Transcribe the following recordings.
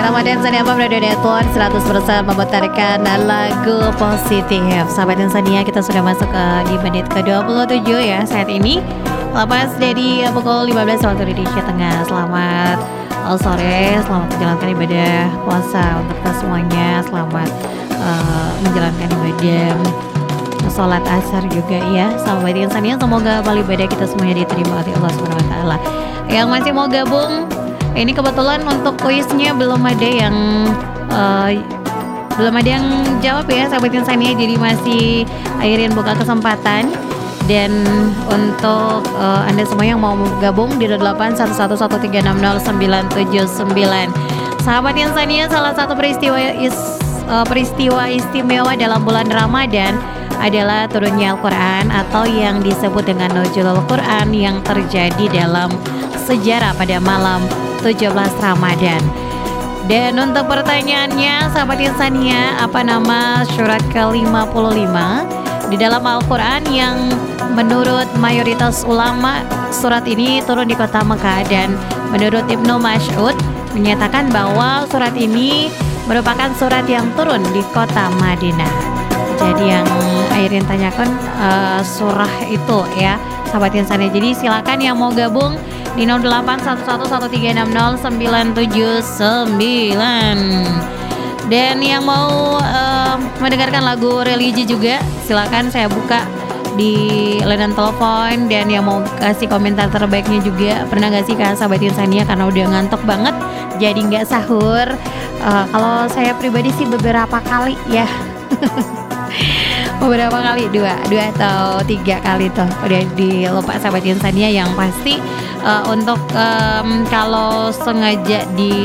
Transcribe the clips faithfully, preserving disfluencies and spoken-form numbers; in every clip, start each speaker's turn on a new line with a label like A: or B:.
A: Ramadan Sania Pam Radio Network seratus persen memutarkan lagu positif. Sahabat Insania, kita sudah masuk ke di menit ke dua puluh tujuh ya saat ini. Lepas dari pukul lima belas waktu Indonesia Tengah. Selamat sore, selamat menjalankan ibadah puasa untuk kita semuanya. Selamat uh, menjalankan ibadah sholat asar juga ya. Sahabat Insania, semoga amal ibadah kita semuanya diterima oleh Allah subhanahu wa taala. Yang masih mau gabung, ini kebetulan untuk kuisnya belum ada yang uh, belum ada yang jawab ya sahabat Insania, jadi masih akhirin buka kesempatan. Dan untuk uh, Anda semua yang mau gabung di delapan satu satu satu tiga enam nol sembilan tujuh sembilan. Sahabat Insania, salah satu peristiwa is, uh, peristiwa istimewa dalam bulan Ramadan adalah turunnya Al-Quran atau yang disebut dengan Nuzulul Quran yang terjadi dalam sejarah pada malam tujuh belas Ramadan. Dan untuk pertanyaannya sahabat Insania, apa nama surat ke lima puluh lima di dalam Al-Quran yang menurut mayoritas ulama surat ini turun di kota Mekah, dan menurut Ibnu Mas'ud menyatakan bahwa surat ini merupakan surat yang turun di kota Madinah. Jadi yang Airin tanyakan uh, surah itu ya sahabat Insania. Jadi silakan yang mau gabung di nol delapan satu satu satu tiga enam nol sembilan tujuh sembilan. Dan yang mau uh, mendengarkan lagu religi juga, silakan saya buka di layanan telepon. Dan yang mau kasih komentar terbaiknya juga, pernah gak sih Kak sahabat Insania karena udah ngantuk banget jadi nggak sahur? Uh, kalau saya pribadi sih beberapa kali ya. Beberapa kali, dua, dua atau tiga kali tuh udah dilupa sahabat Insania. Yang pasti uh, untuk um, kalau sengaja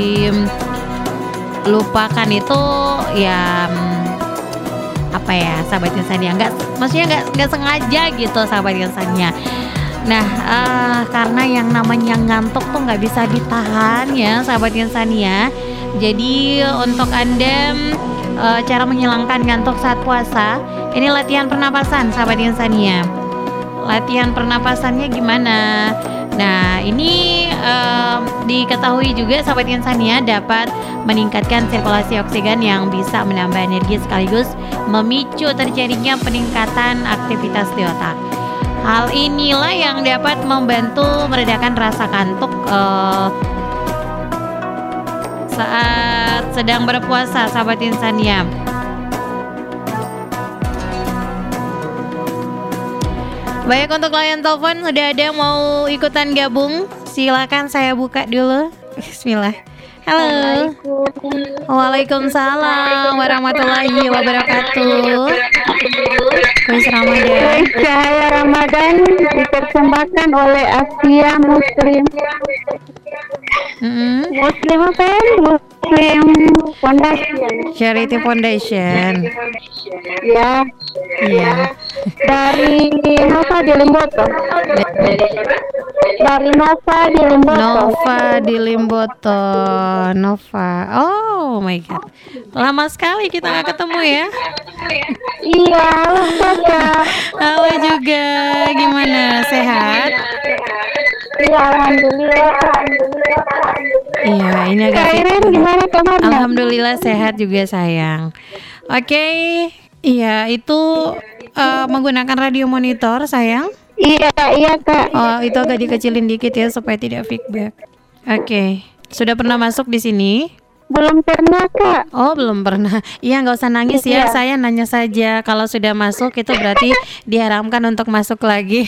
A: dilupakan itu ya um, apa ya sahabat Insania, nggak, maksudnya nggak nggak sengaja gitu sahabat Insania. Nah uh, karena yang namanya ngantuk tuh nggak bisa ditahan ya sahabat Insania. Jadi untuk Anda uh, cara menghilangkan ngantuk saat puasa, ini latihan pernapasan sahabat Insania. Latihan pernapasannya gimana? Nah ini uh, diketahui juga sahabat Insania dapat meningkatkan sirkulasi oksigen yang bisa menambah energi sekaligus memicu terjadinya peningkatan aktivitas di otak. Hal inilah yang dapat membantu meredakan rasa kantuk uh, saat sedang berpuasa sahabat Insania. Baik, untuk layan telepon sudah ada yang mau ikutan gabung, silakan saya buka dulu. Bismillah. Halo. Waalaikumsalam warahmatullahi wabarakatuh. Kuis Ramadan.
B: Cahaya Ramadan dipersembahkan oleh Asia Muslim.
A: Mm-hmm.
B: Muslim apa ya? Muslim Foundation.
A: Charity Foundation.
B: Ya.
A: Iya.
B: Dari Nova di Limboto. Dari Nova di Limboto.
A: Nova di Limboto. Nova. Oh my god. Lama sekali kita nggak ketemu ya.
B: Iya, Kak.
A: Halo juga. Gimana? Sehat?
B: Iya, alhamdulillah.
A: Iya, ini agak
B: Kairin gimana kabarnya?
A: Alhamdulillah sehat juga sayang. Oke. Okay. Iya, itu uh, menggunakan radio monitor sayang.
B: Iya, iya Kak.
A: Oh, itu agak dikecilin dikit ya supaya tidak feedback. Oke. Okay. Sudah pernah masuk di sini?
B: Belum pernah Kak.
A: Oh, belum pernah. Iya, nggak usah nangis ya.
B: Iya.
A: Saya nanya saja. Kalau sudah masuk itu berarti diharamkan untuk masuk lagi.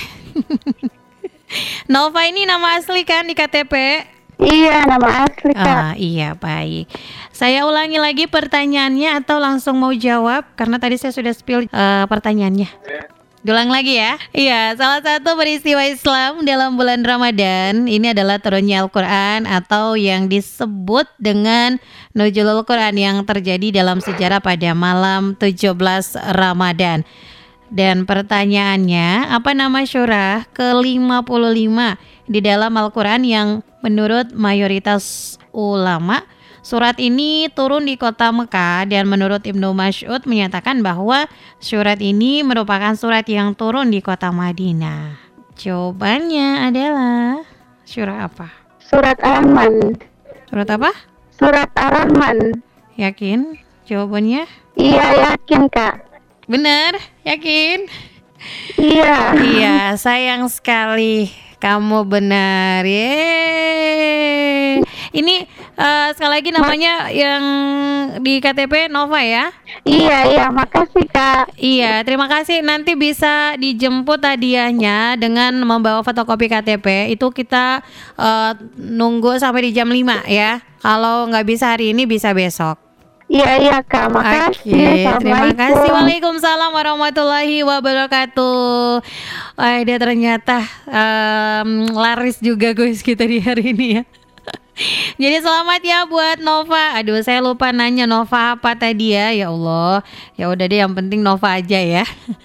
A: Nova ini nama asli kan di K T P?
B: Iya, nama asli Kak.
A: Ah, iya, baik. Saya ulangi lagi pertanyaannya atau langsung mau jawab karena tadi saya sudah spill uh, pertanyaannya. Ulang lagi ya. Iya, salah satu peristiwa Islam dalam bulan Ramadan ini adalah turunnya Al-Quran atau yang disebut dengan Nuzulul Quran yang terjadi dalam sejarah pada malam tujuh belas Ramadan. Dan pertanyaannya, apa nama surah ke lima puluh lima di dalam Al-Quran yang menurut mayoritas ulama surat ini turun di kota Mekah, dan menurut Ibnu Mas'ud menyatakan bahwa surat ini merupakan surat yang turun di kota Madinah. Jawabannya adalah surah apa?
B: Surat Aman.
A: Surat apa?
B: surat Ar-Rahman.
A: Yakin jawabannya?
B: Iya, yakin Kak.
A: Benar? Yakin?
B: Iya.
A: Iya, sayang sekali kamu benar. Yeay. Ini uh, sekali lagi namanya yang di K T P Nova ya?
B: Iya, iya, makasih Kak.
A: Iya, terima kasih. Nanti bisa dijemput hadiahnya dengan membawa fotokopi K T P. Itu kita uh, nunggu sampai di jam lima ya. Kalau nggak bisa hari ini, bisa besok.
B: Iya, iya Kak, makasih.
A: Oke, terima kasih. Waalaikumsalam warahmatullahi wabarakatuh. Wah, dia ternyata um, laris juga guys kita di hari ini ya. Jadi selamat ya buat Nova. Aduh, saya lupa nanya Nova apa tadi ya. Ya Allah. Ya udah deh, yang penting Nova aja ya.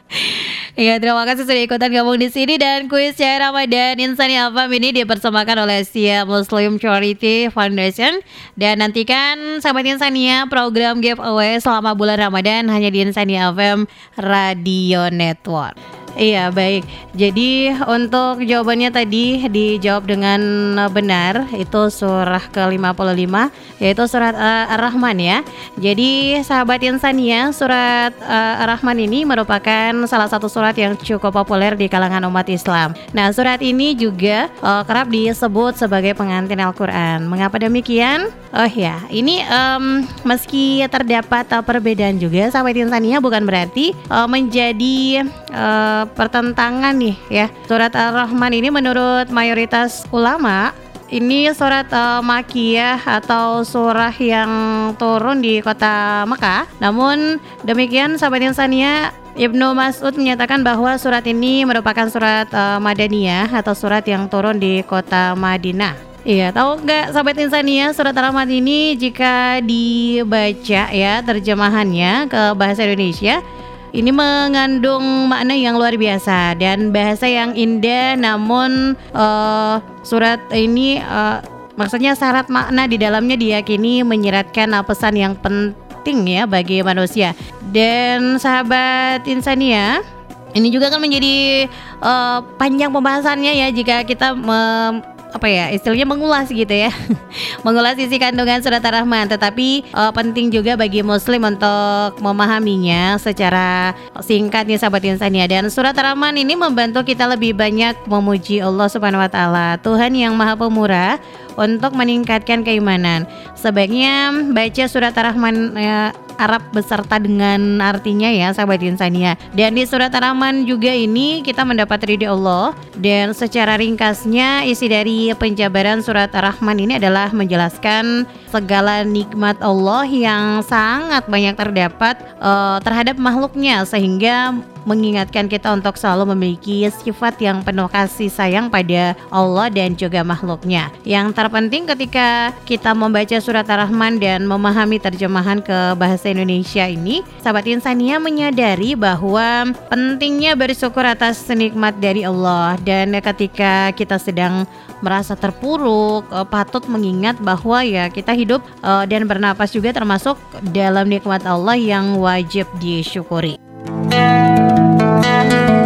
A: Ya, terima kasih sudah ikutan gabung di sini, dan kuis Syahir Ramadan Insani Alfam ini dipersembahkan oleh Sia Muslim Charity Foundation. Dan nantikan sahabat Insania program giveaway selama bulan Ramadan hanya di Insania F M Radio Network. Iya, baik. Jadi untuk jawabannya tadi dijawab dengan benar, itu surah ke lima puluh lima, yaitu surat uh, Ar-Rahman ya. Jadi sahabat Insania, surat uh, Ar-Rahman ini merupakan salah satu surat yang cukup populer di kalangan umat Islam. Nah, surat ini juga uh, kerap disebut sebagai pengantin Al-Quran. Mengapa demikian? Oh ya, ini um, meski terdapat uh, perbedaan juga, sahabat Insania, bukan berarti uh, menjadi uh, pertentangan nih ya. Surat Ar-Rahman ini menurut mayoritas ulama ini surat uh, Makiyah atau surah yang turun di kota Mekah. Namun demikian sahabat Insania, Ibnu Mas'ud menyatakan bahwa surat ini merupakan surat uh, Madaniyah atau surat yang turun di kota Madinah. Iya, tahu nggak sahabat Insania, surat Ar-Rahman ini jika dibaca ya terjemahannya ke bahasa Indonesia, ini mengandung makna yang luar biasa dan bahasa yang indah. Namun uh, surat ini uh, maksudnya syarat makna di dalamnya diyakini menyiratkan uh, pesan yang penting ya bagi manusia. Dan sahabat Insania, ini juga akan menjadi uh, panjang pembahasannya ya jika kita mem apa ya istilahnya mengulas gitu ya mengulas isi kandungan surat Ar-Rahman. Tetapi uh, penting juga bagi muslim untuk memahaminya secara singkat nih sahabat Insania. Dan surat Ar-Rahman ini membantu kita lebih banyak memuji Allah Subhanahu wa taala, Tuhan yang Maha Pemurah, untuk meningkatkan keimanan. Sebaiknya baca surat Ar-Rahman ya, Arab beserta dengan artinya ya sahabat Insania. Dan di surat Ar-Rahman juga ini kita mendapat ridho Allah. Dan secara ringkasnya isi dari penjabaran surat Ar-Rahman ini adalah menjelaskan segala nikmat Allah yang sangat banyak terdapat uh, terhadap makhluknya, sehingga mengingatkan kita untuk selalu memiliki sifat yang penuh kasih sayang pada Allah dan juga makhluknya. Yang terpenting ketika kita membaca surat Ar-Rahman dan memahami terjemahan ke bahasa Indonesia ini, sahabat Insania menyadari bahwa pentingnya bersyukur atas nikmat dari Allah. Dan ketika kita sedang merasa terpuruk, patut mengingat bahwa ya kita hidup dan bernapas juga termasuk dalam nikmat Allah yang wajib disyukuri. Thank you.